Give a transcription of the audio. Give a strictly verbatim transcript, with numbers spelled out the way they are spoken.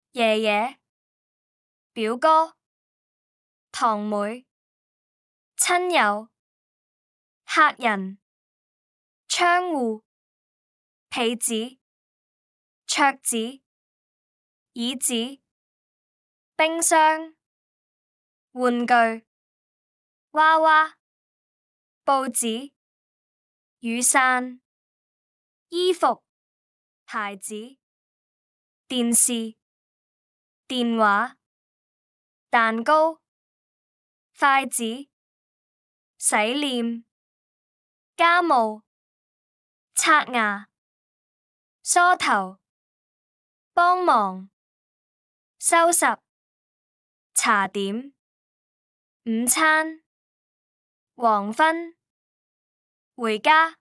爺爺、表哥、堂妹、親友、客人、窗戶、被子、桌子、椅子、冰箱、玩具、娃娃、報紙、雨傘、衣服、鞋子、電視、電話、蛋糕、筷子、洗臉、家務、刷牙、梳頭、幫忙、收拾、茶點、午餐、黃昏、回家。